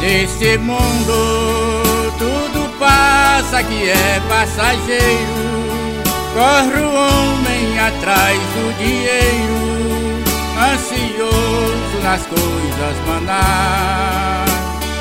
Nesse mundo tudo passa que é passageiro. Corre o homem atrás do dinheiro, ansioso nas coisas banais.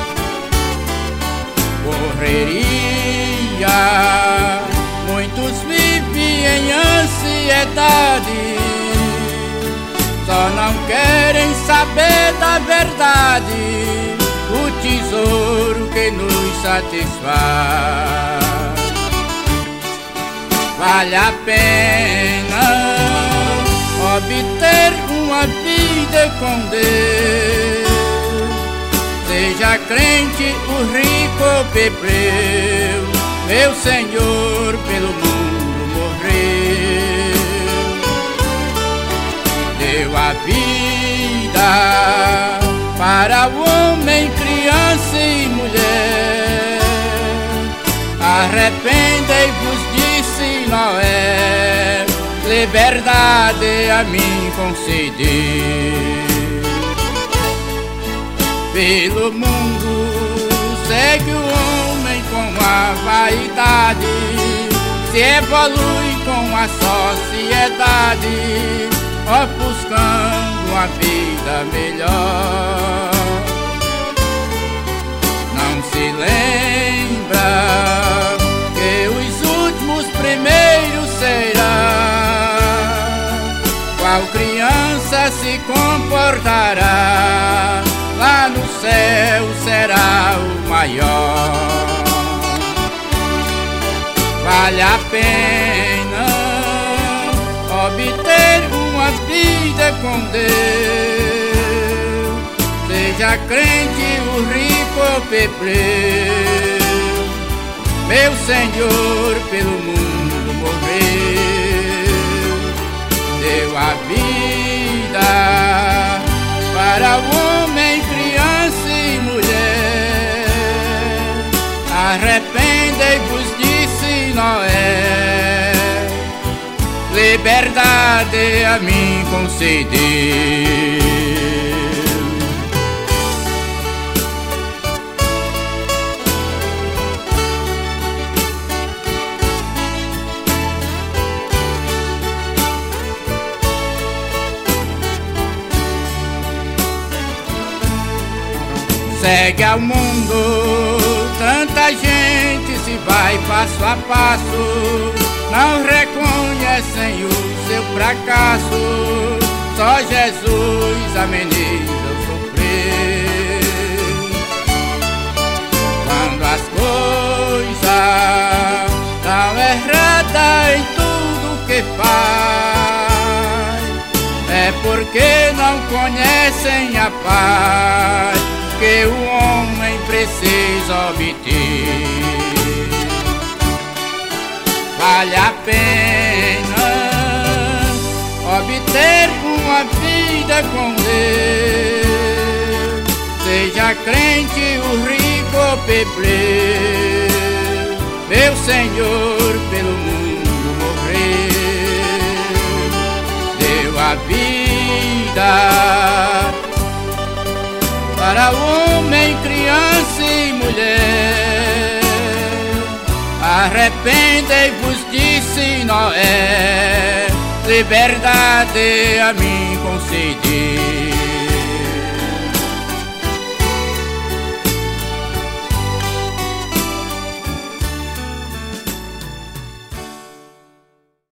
Correria, muitos vivem em ansiedade, só não querem saber da verdade, o tesouro que nos satisfaz. Vale a pena obter uma vida com Deus, seja crente, o rico ou plebeu, meu Senhor pelo mundo morreu. Deu a vida para o homem, criança e mulher. Arrependei-vos, disse Noé, liberdade a mim conceder. Pelo mundo segue o homem com a vaidade, se evolui com a sociedade, buscando uma vida melhor. Não se lembra que os últimos primeiros serão. Qual criança se comportará, lá no céu será o maior. Vale a pena obter uma vida com Deus, seja crente, o rico ou plebeu, meu Senhor pelo mundo morreu. Deu a vida para o homem, criança e mulher. Arrependei-vos, disse Noé, liberdade a mim conceder. Segue ao mundo, tanta gente se vai passo a passo, não reconhecem o seu fracasso, só Jesus ameniza o sofrer. Quando as coisas estão erradas em tudo que faz, é porque não conhecem a paz que o homem precisa obter. Vale a pena obter uma vida com Deus, seja crente, o rico ou plebeu, meu Senhor pelo mundo morreu. Deu a vida para o homem, criança e mulher. Arrependei-vos, disse Noé, liberdade a mim conceder.